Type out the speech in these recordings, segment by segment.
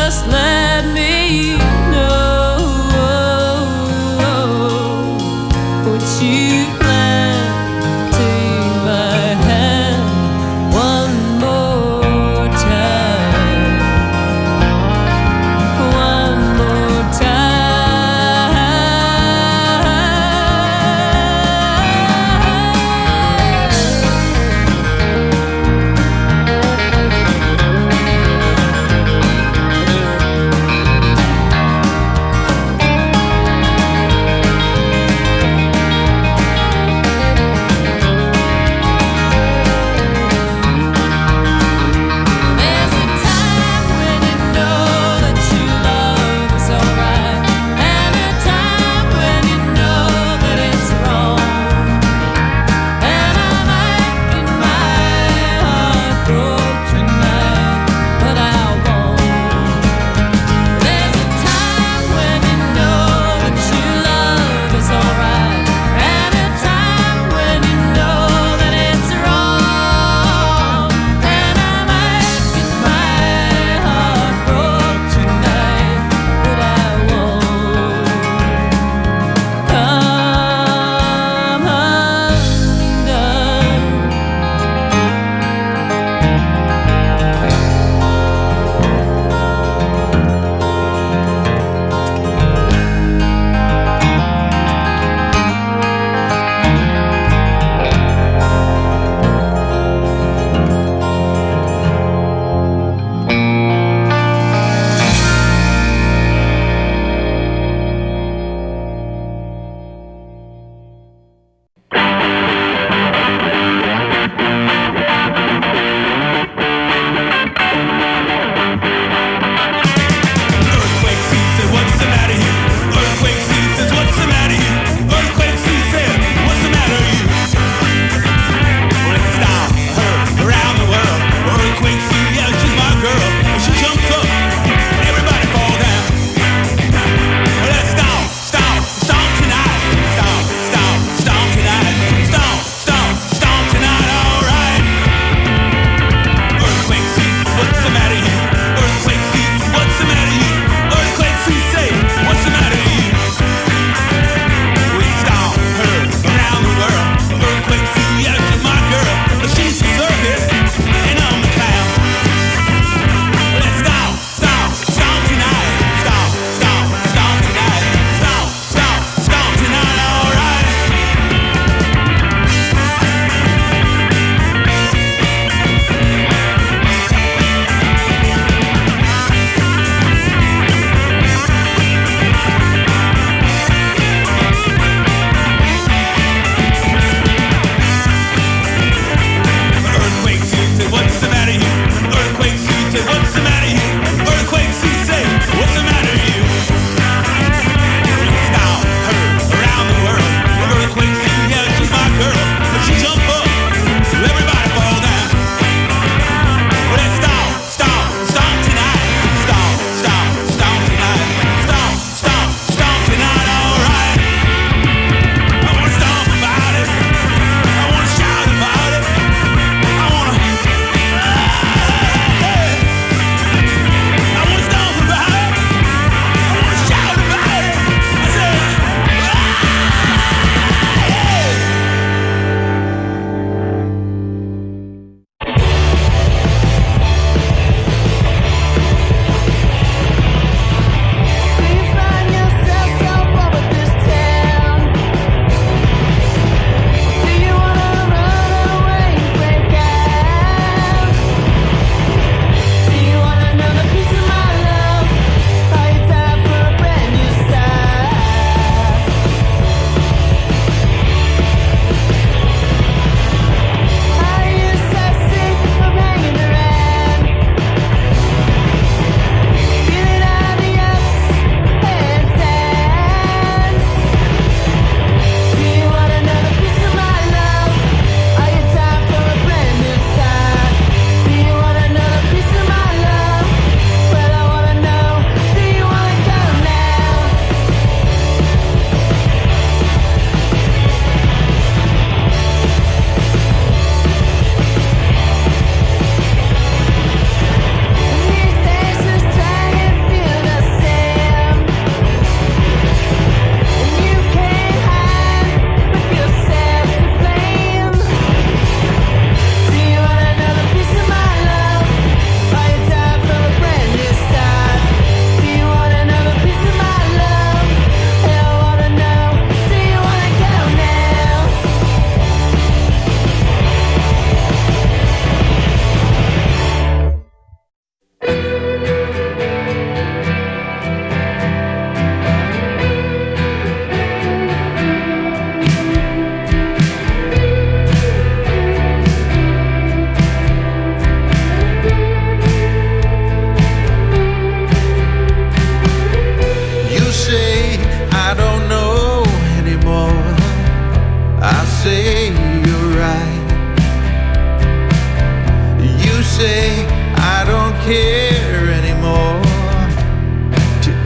just let me know what you plan. Take my hand one more time, one more time.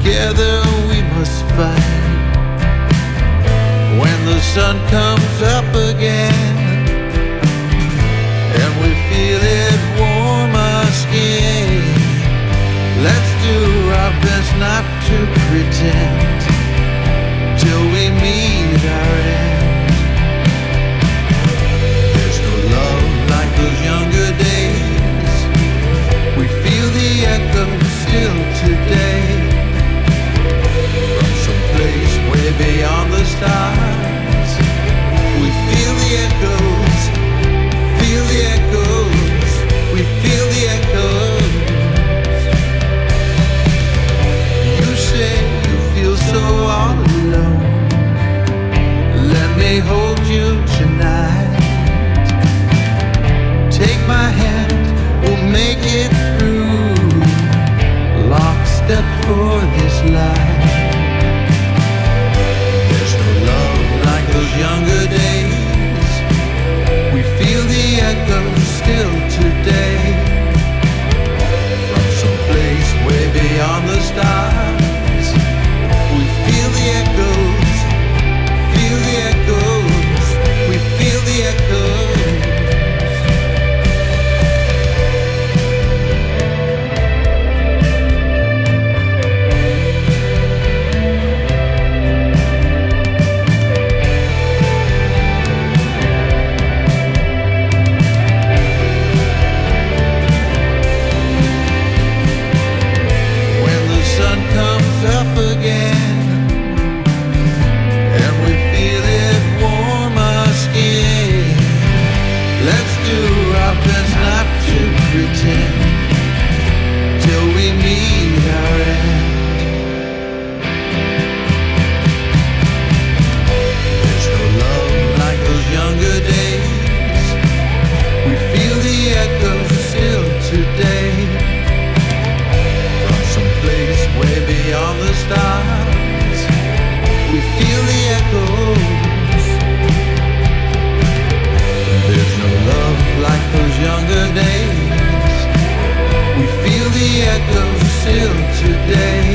together we must fight. When the sun comes up again and we feel it warm our skin, let's do our best not to pretend till we meet our end. There's no love like those younger days. We feel the echo still today. From some place way beyond the stars, we feel the echoes, feel the echoes, we feel the echoes. You say you feel so all alone. Let me hold you tonight. Take my hand, we'll make it through. Lockstep for this life. There's no love like those younger days. We feel the echoes still today. From some place way beyond the stars, we feel the echoes, feel the echoes, we feel the echoes. Till we meet our end. There's no love like those younger days. We feel the echoes still today. From some place way beyond the stars, we feel the echoes. There's no love like those younger days. We feel the echoes still today.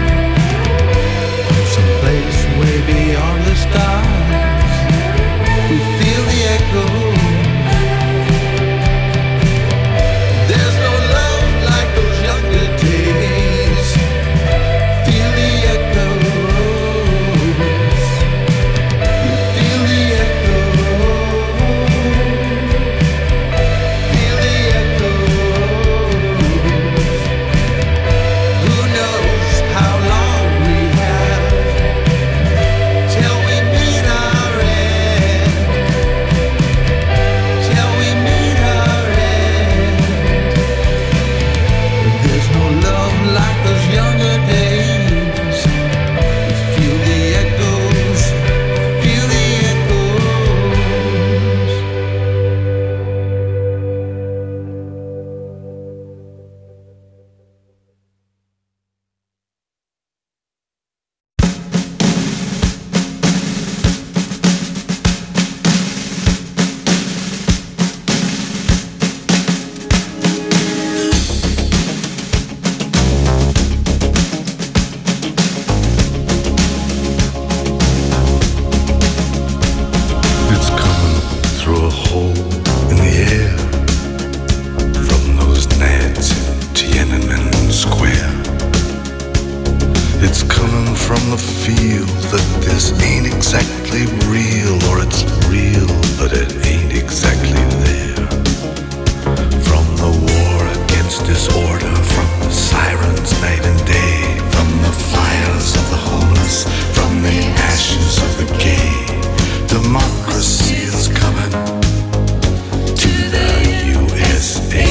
From some place way beyond the stars, we feel the echoes. There's no love like those younger days. Feel the echoes. We feel the echoes. Feel the echoes. Who knows how long we have till we meet our end? Till we meet our end. There's no love like those younger days. We feel the echoes, feel the echoes. It's coming through a hole in the air from those nads in Tiananmen Square. It's coming from the feel that this ain't exactly real, or it's real but it ain't exactly there. From the war against disorder, from the sirens night and day, from the fires of the homeless, from the ashes of the gay. Democracy is coming to the USA.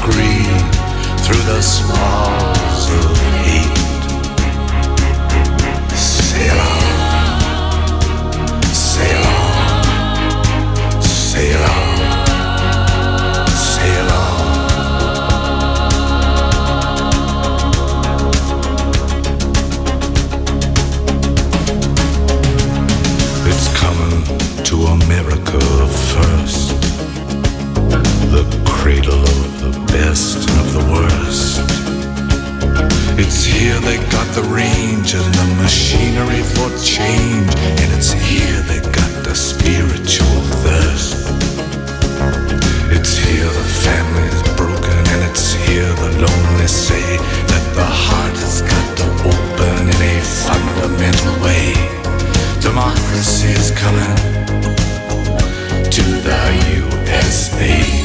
greed through the smalls of hate. Sail on, sail on, sail on, sail on. It's coming to America first, the cradle of the best and of the worst. It's here they got the range and the machinery for change, and it's here they got the spiritual thirst. It's here the family is broken, and it's here the lonely say that the heart has got to open in a fundamental way. Democracy is coming to the USA.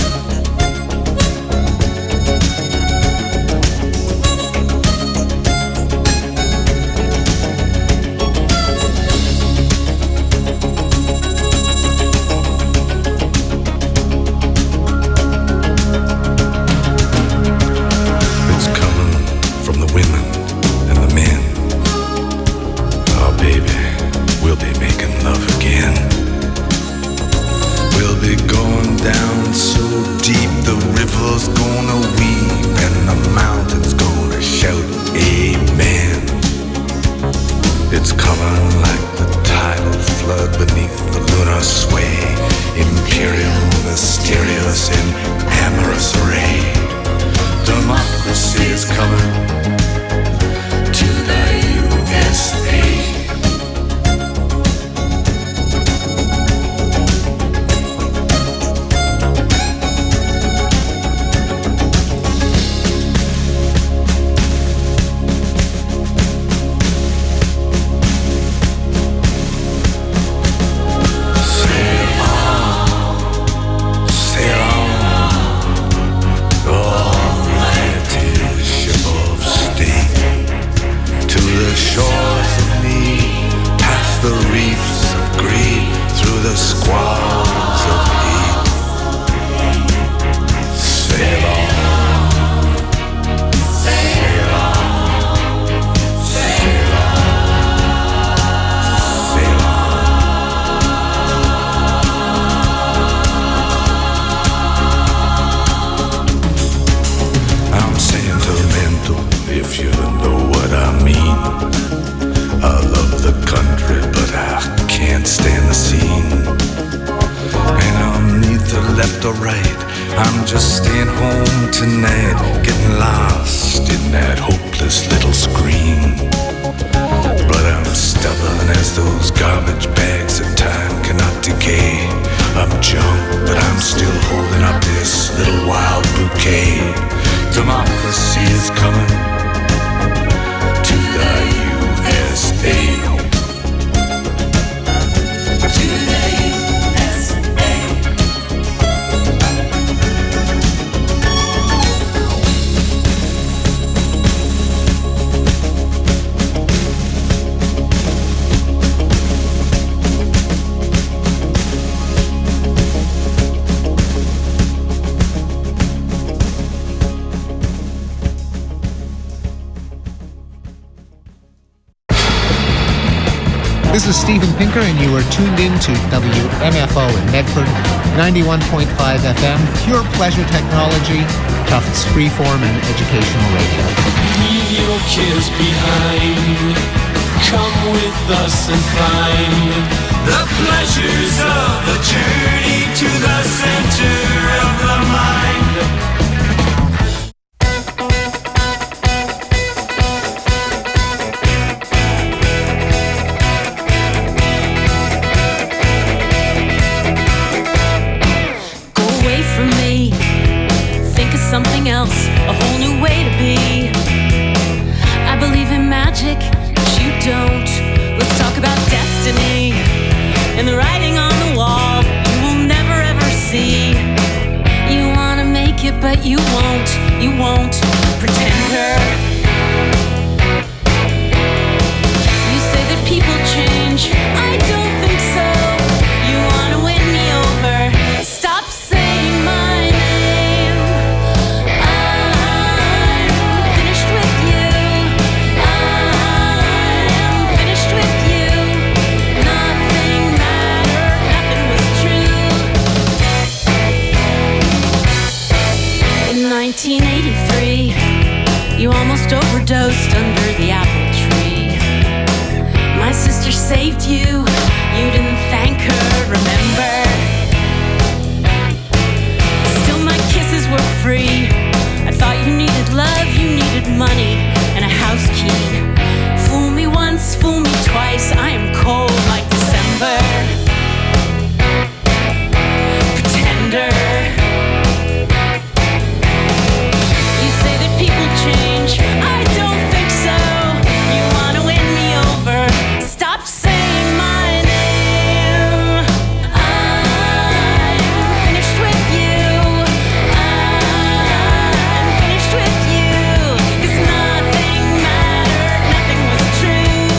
This is Steven Pinker, and you are tuned in to WMFO in Medford, 91.5 FM, pure pleasure technology, Tufts freeform and educational radio. Leave your cares behind. Come with us and find the pleasures of the journey to the center of the mind. Something else, a whole new way to be. I believe in magic, but you don't. Let's talk about destiny and the writing on the wall you will never ever see. You wanna make it, but you won't, pretender. You say that people change, I don't think so. You wanna win me over, stop saying my name. 1983, you almost overdosed under the apple tree. My sister saved you, you didn't thank her, remember? Still my kisses were free. I thought you needed love, you needed money, and a house key. Fool me once, fool me twice, I am cold like December. Pretender. You say that people change, I don't think so. You wanna win me over, stop saying my name. I'm finished with you. I'm finished with you. 'Cause nothing mattered, nothing was true.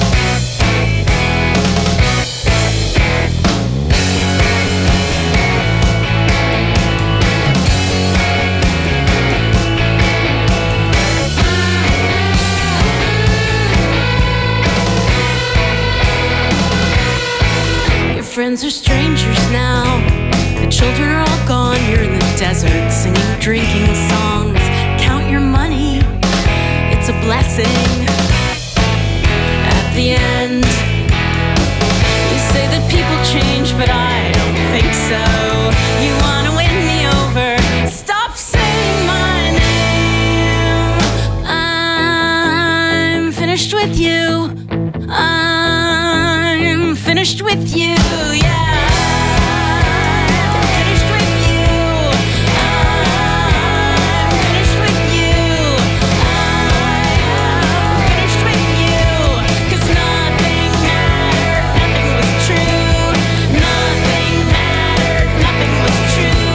Your friends are strangers now. The children are all gone. You're in the desert singing drinking songs. Count your money, it's a blessing. At the end, you say that people change, but I don't think so. You wanna win me over, stop saying my name. I'm finished with you. I'm finished with you, yeah. I'm finished with you. I'm finished with you. I'm finished with you. 'Cause nothing mattered, nothing was true. Nothing mattered, nothing was true.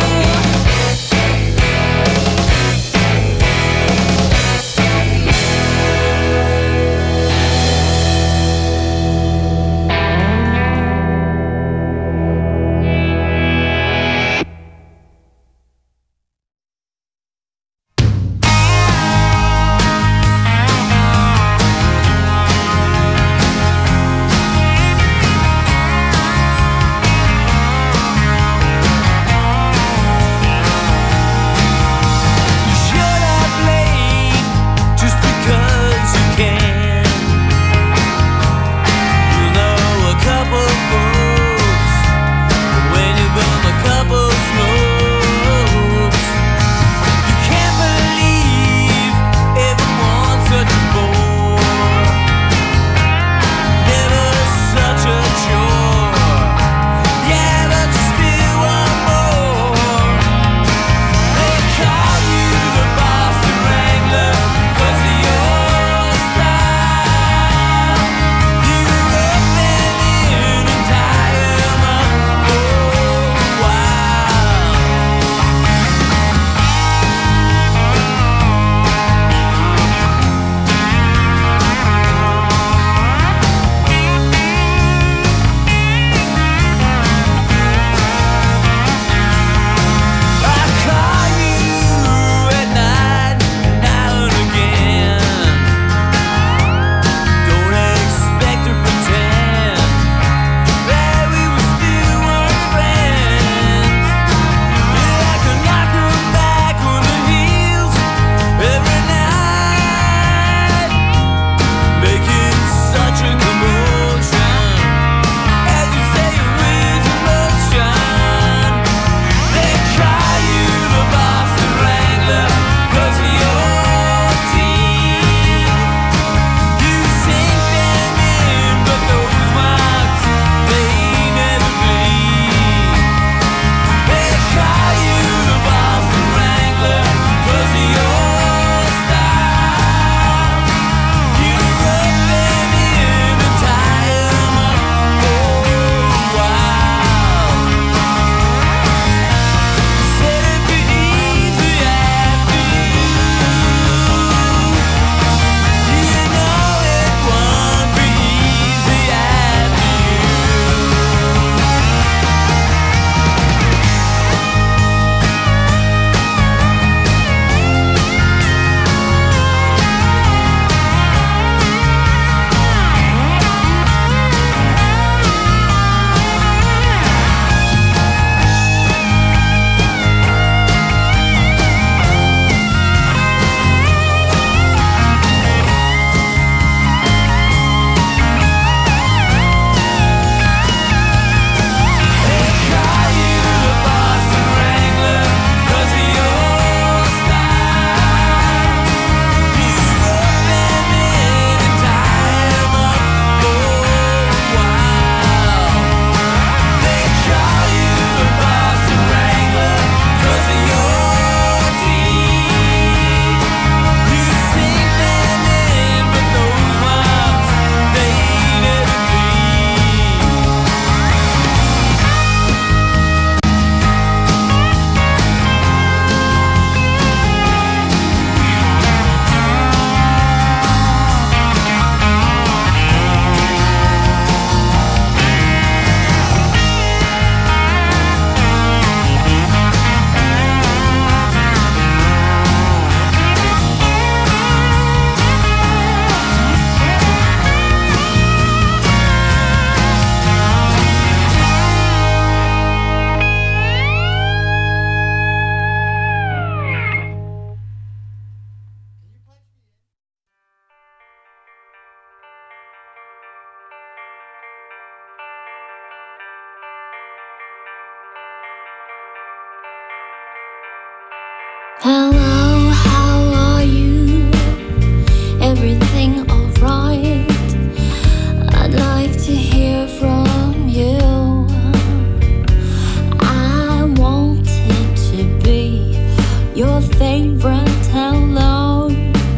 different hello.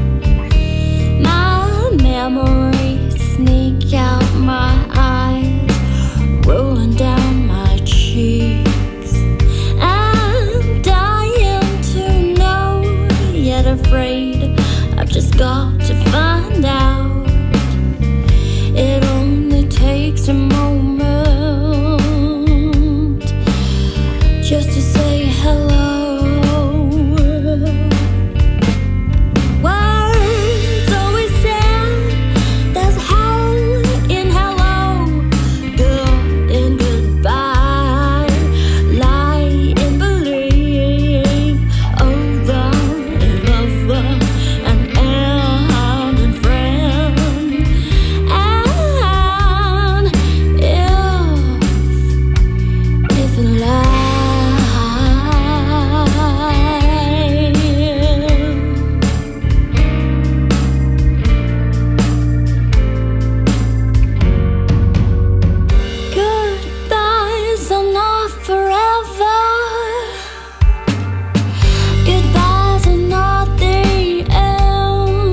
My memories sneak out my eyes, rolling down my cheeks. I'm dying to know, yet afraid I've just got to find out. It only takes a moment just to say hello. Words always sound, there's hell in hello. Good in goodbye, lie in belief. Over in lover and end in friend. And if in life goodbyes are not forever. Goodbyes are not the end.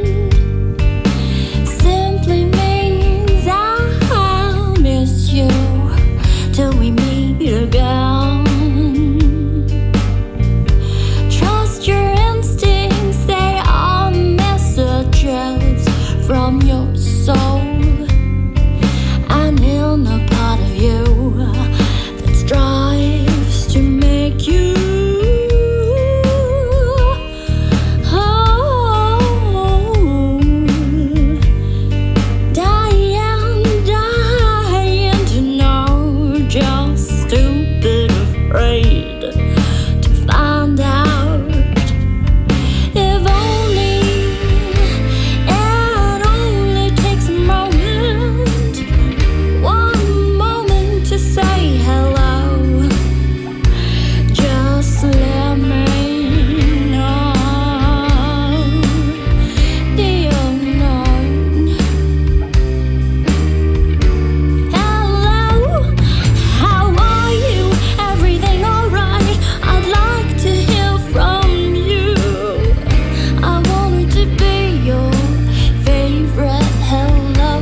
Simply means I'll miss you till we meet again. Trust your instincts, they are messages from your soul. And in a part of you that strives to make you whole. Dying to know, just stupid afraid to find out. If only it only takes a moment, one moment to say hello. Just let me know the unknown. Hello, how are you? Everything alright? I'd like to hear from you. I wanted to be your favorite hello.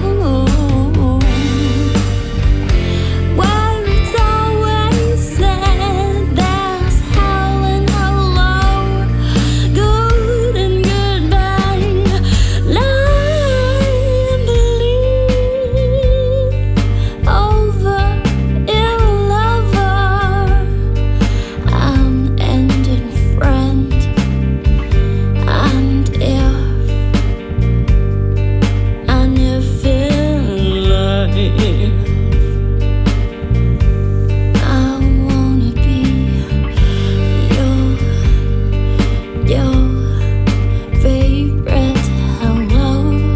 Words always said there's hell in hello. Good and goodbye, lie and believe. Over in lover and ending friend. And if in life I wanna be your favorite hello.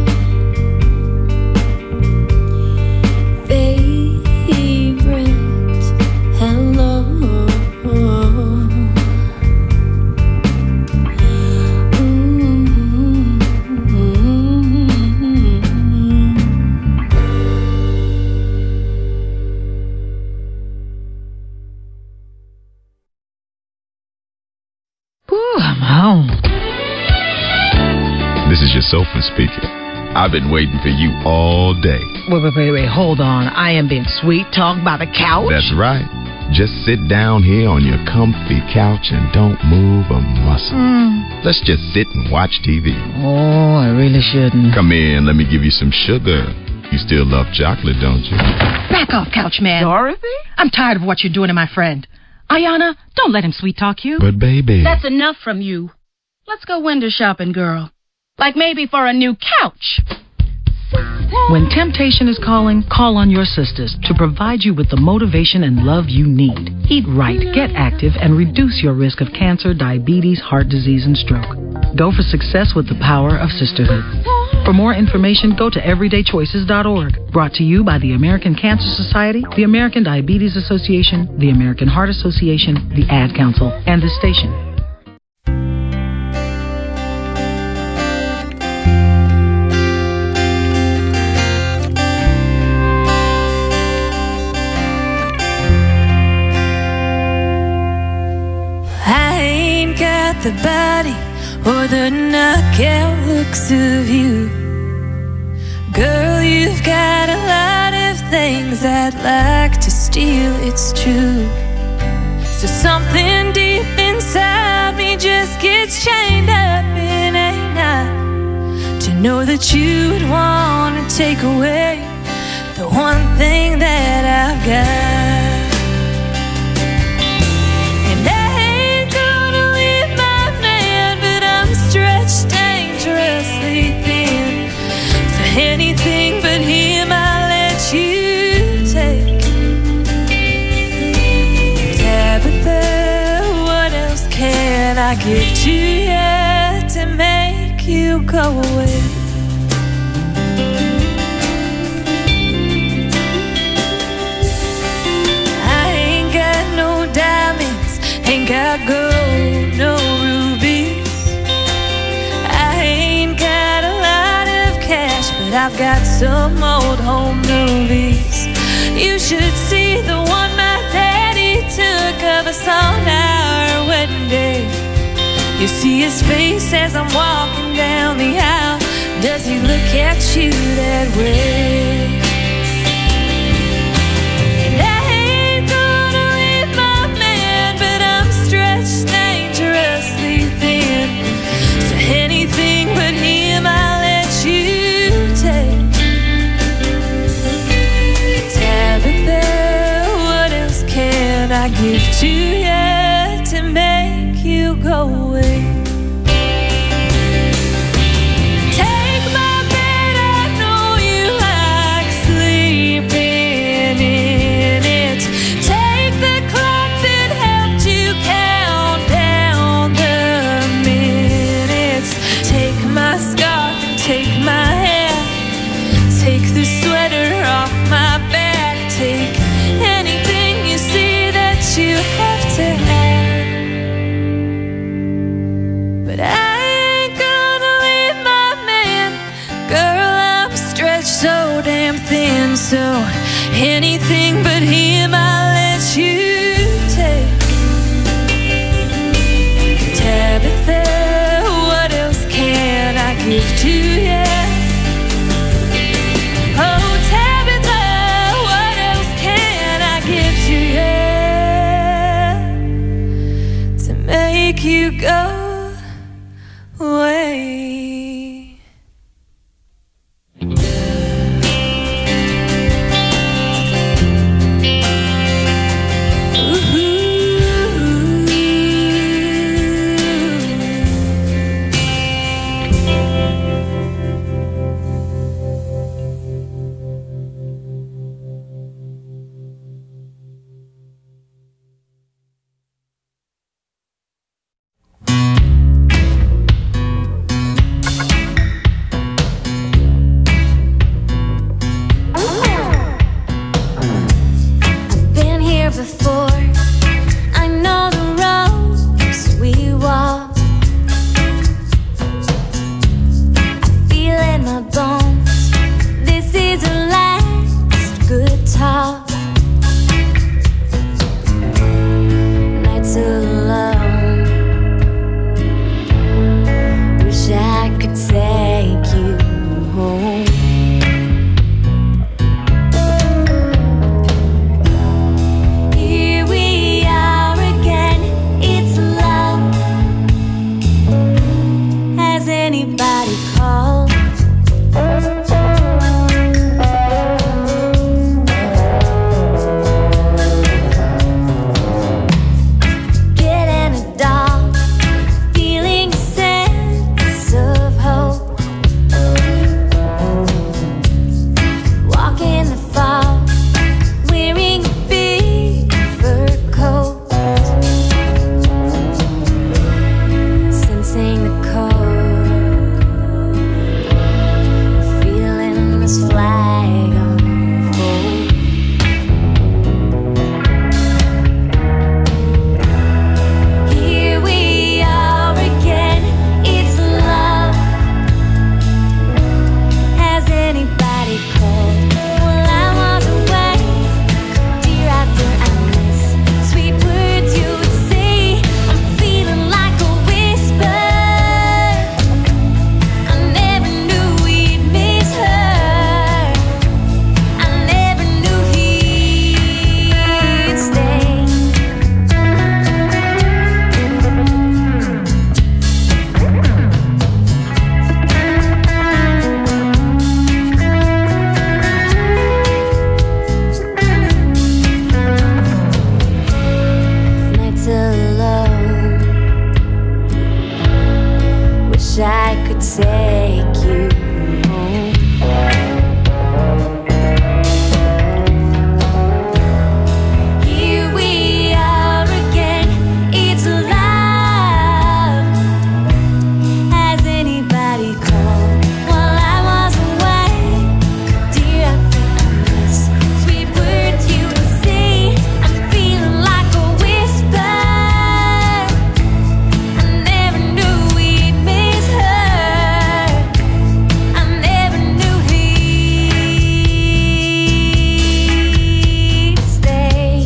Favorite hello. Ooh, I'm home. This is your sofa speaking. I've been waiting for you all day. Wait, hold on. I am being sweet talked by the couch? That's right. Just sit down here on your comfy couch and don't move a muscle. Let's just sit and watch TV. Oh, I really shouldn't. Come in, let me give you some sugar. You still love chocolate, don't you? Back off, couch man. Dorothy? I'm tired of what you're doing to my friend. Ayana, don't let him sweet talk you. But baby... That's enough from you. Let's go window shopping, girl. Like maybe for a new couch. When temptation is calling, call on your sisters to provide you with the motivation and love you need. Eat right, get active, and reduce your risk of cancer, diabetes, heart disease, and stroke. Go for success with the power of sisterhood. For more information, go to everydaychoices.org. Brought to you by the American Cancer Society, the American Diabetes Association, the American Heart Association, the Ad Council, and this station. I ain't got the body or the knockout looks of you. Girl, you've got a lot of things I'd like to steal, it's true. So something deep inside me just gets chained up in a knot, to know that you'd want to take away the one thing that I've got. And I ain't gonna leave my man, but I'm stretched dangerously thin. So anything but him I'll let you take. Tabitha, what else can I give to you to make you go away? Ain't got gold, no rubies. I ain't got a lot of cash, but I've got some old home movies. You should see the one my daddy took of us on our wedding day. You see his face as I'm walking down the aisle. Does he look at you that way? Dangerously thin. So anything but him I'll let you take. Tabitha, what else can I give to you to make you go away? Take my bed, I know you like sleeping in it. Take the clock that helped you count down the minutes. Take my scarf and take my hair. Take the sweater off my back. Take anything you see that you have to have. But I ain't gonna leave my man. Girl, I'm stretched so damn thin. So anything but him I'll let you take. Tabitha, what else can I give to you? Oh, Tabitha, what else can I give to you to make you go away? wish I could take you home. Here we are again, it's love. Has anybody called while I was away? Dear, I think I miss sweet words you would say. I'm feeling like a whisper. I never knew we'd miss her. I never knew he'd stay.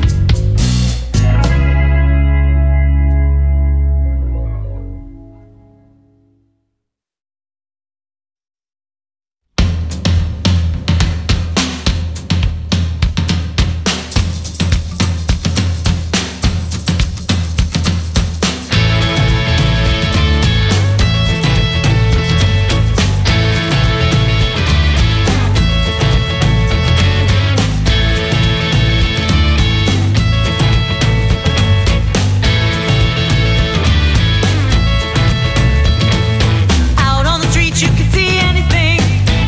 Out on the street you can see anything,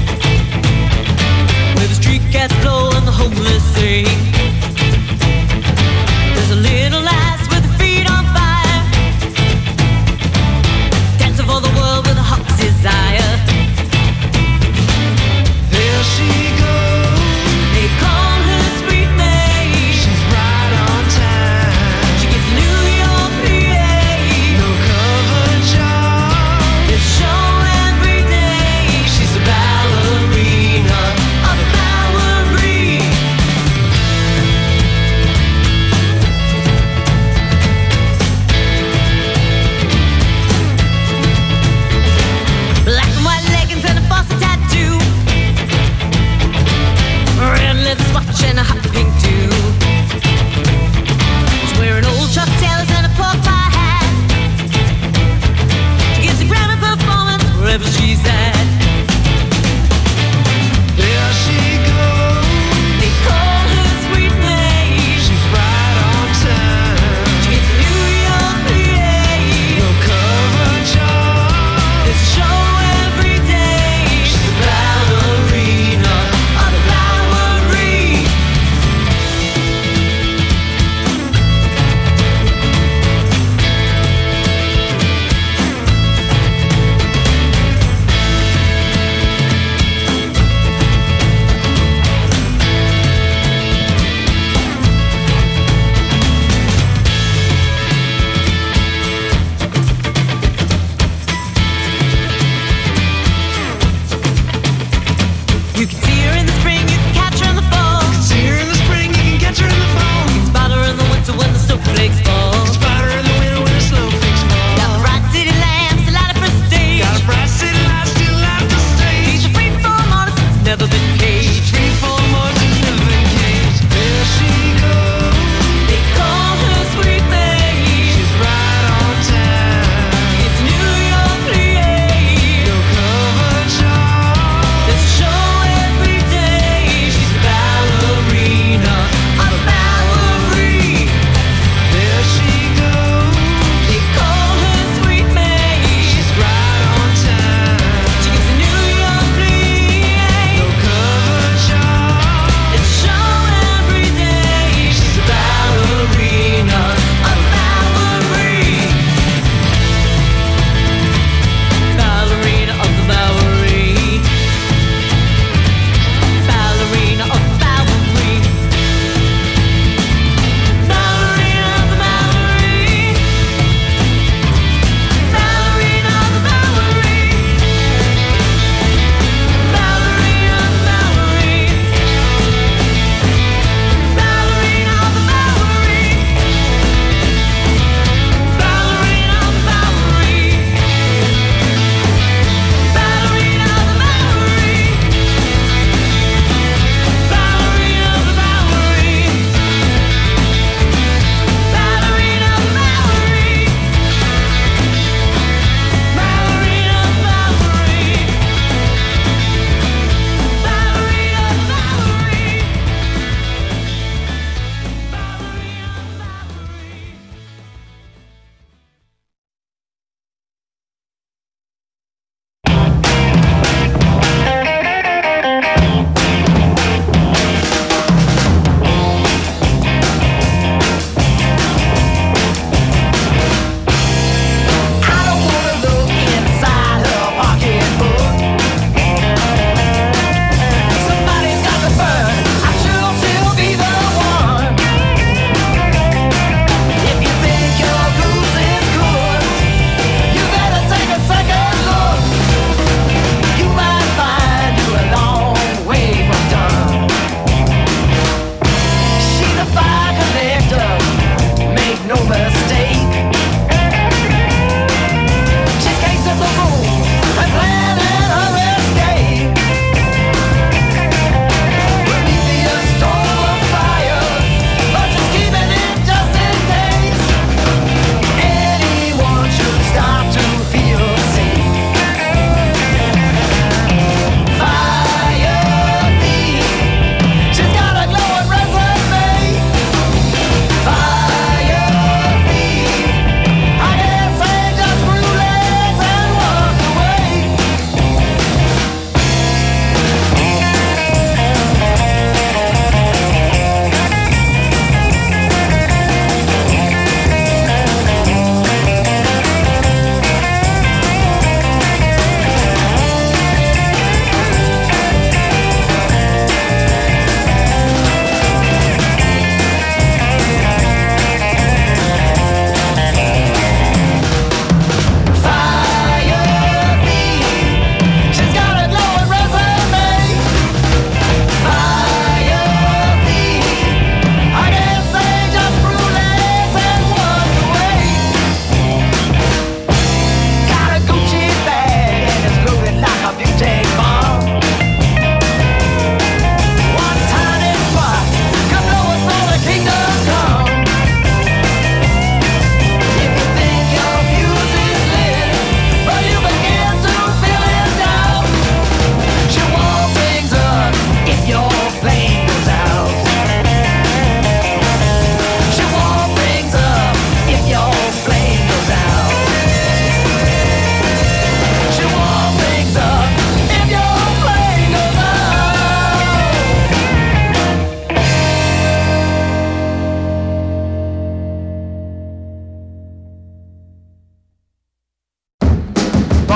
where the street cats blow and the homeless sing. There's a little lass with her feet on fire, dancing for the world with a hot desire. There she goes, They call her Sweet May. she's right on time. She gets New York, PA. No cover job, This show every day. She's a ballerina of a Bowery. Black and white leggings and a bossy tattoo, red leather swatch and a hot pink too. She's wearing old Chuck Taylors and a pork pie hat. She gets a Grammy performance wherever she's at. there she goes, They call her Sweet May. she's right on time. She gets New York, PA. No cover job, There's a show every day. She's a ballerina of the Bowery. You can see her in the spring, you can catch her in the fall. see her in the spring, you can catch her in the fall. You can spot her in the winter when the snowflakes fall. Spot her in the winter when the snowflakes fall. Got the bright city lamps, a light up her stage. Got a bright city light still out the stage. She's a free-form artist that's never been caged. Three, 4 months has never been caged. There she goes, They call her Sweet May. she's right on time. It's New York, PA. No cover job, There's a show every day. She's a ballerina of a Bowery. there she goes, They call her Sweet May. she's right on time. She gets a New York, PA. No cover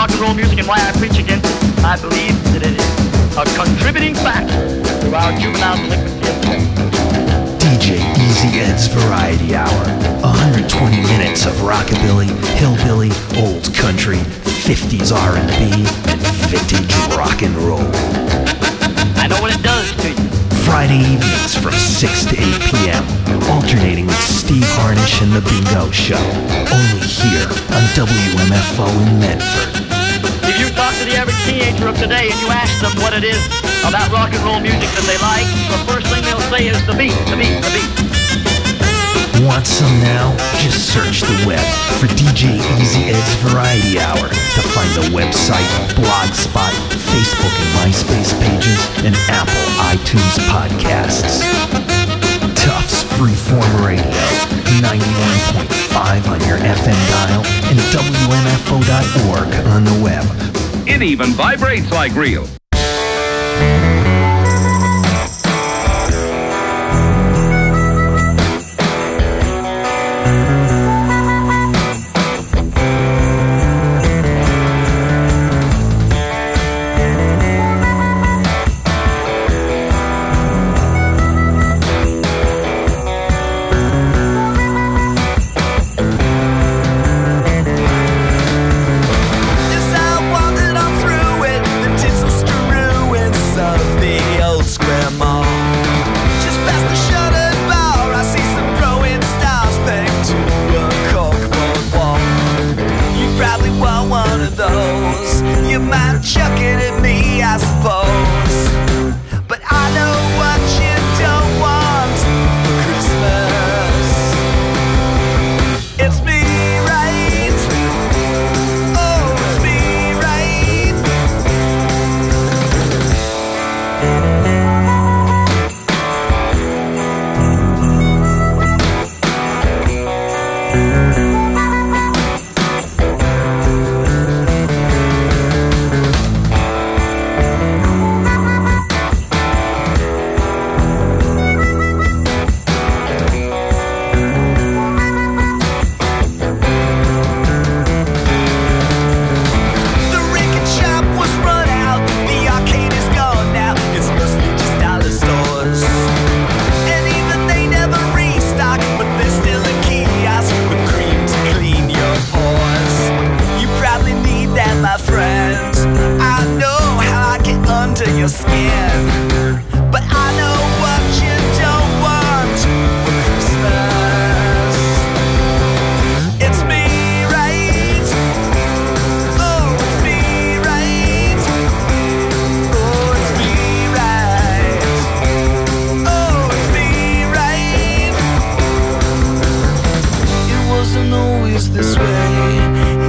rock and roll music and why I preach against it. I believe that it is a contributing factor to our juvenile delinquency epidemic. DJ Easy Ed's Variety Hour. 120 minutes of rockabilly, hillbilly, old country, 50s R&B, and vintage rock and roll. I know what it does to you. Friday evenings from 6 to 8 p.m. Alternating with Steve Harnish and The Bingo Show. Only here on WMFO in Medford. If you talk to the average teenager of today and you ask them what it is about rock and roll music that they like, the first thing they'll say is the beat, the beat, the beat. Want some now? Just search the web for DJ Easy Ed's Variety Hour to find the website, Blogspot, Facebook and MySpace pages, and Apple iTunes podcasts. Tufts Freeform Radio, 91.5 on your FM dial and WMFO.org on the web. It even vibrates like real.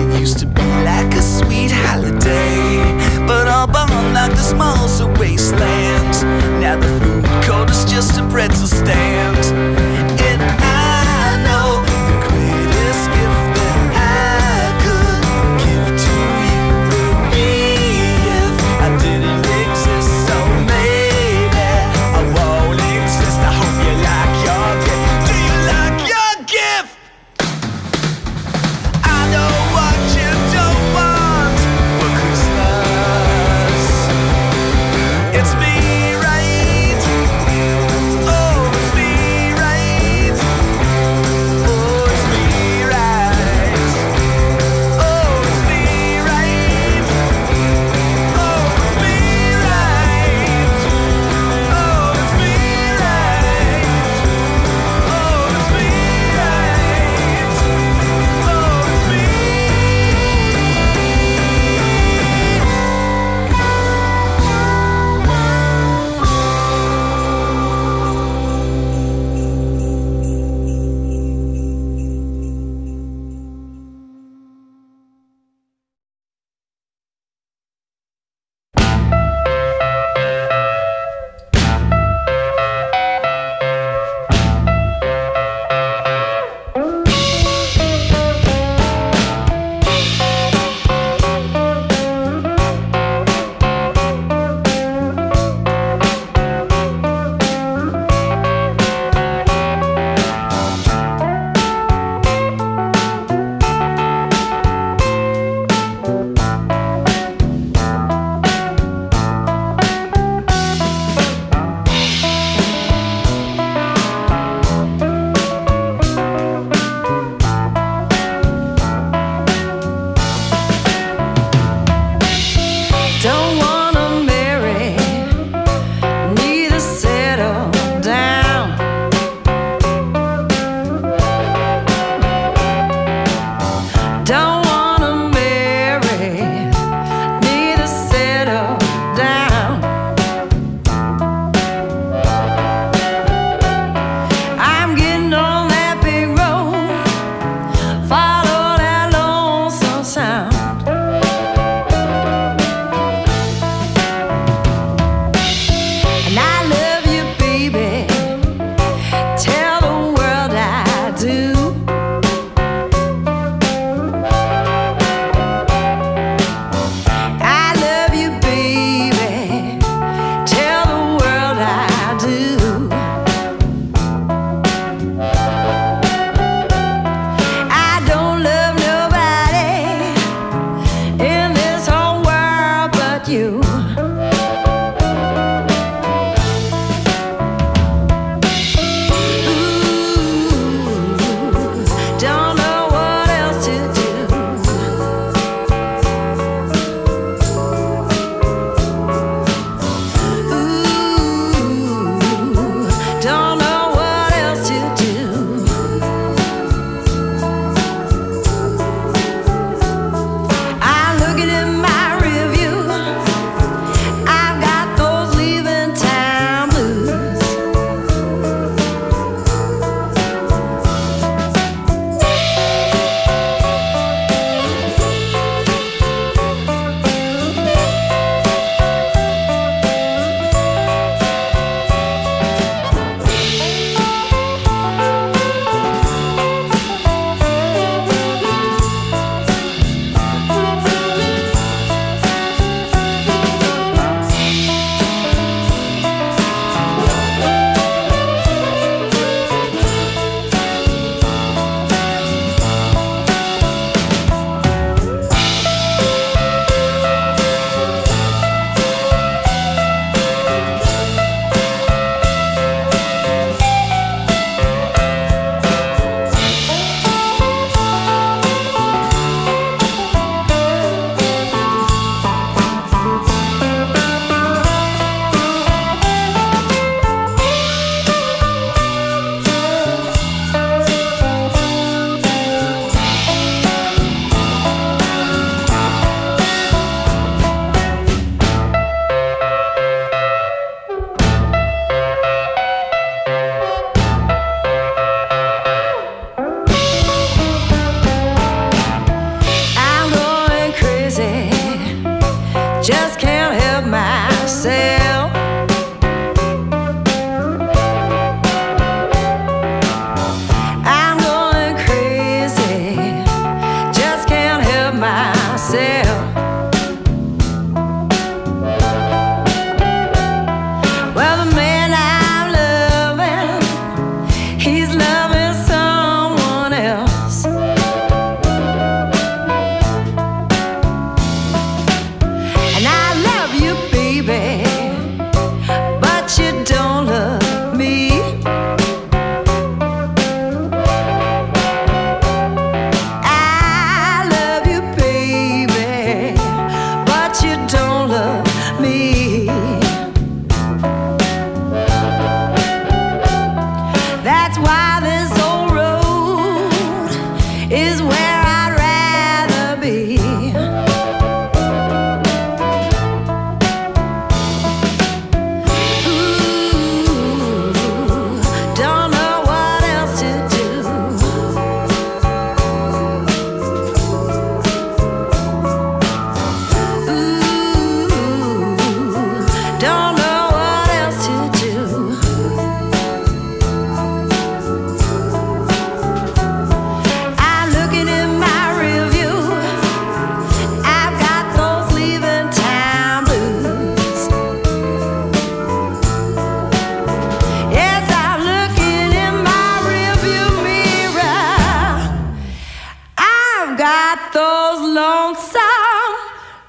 Wasteland.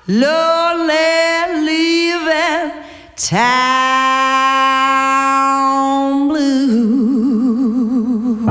lonely leaving town blues.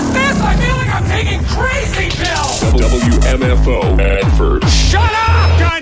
WMFO advert. Shut up, guys!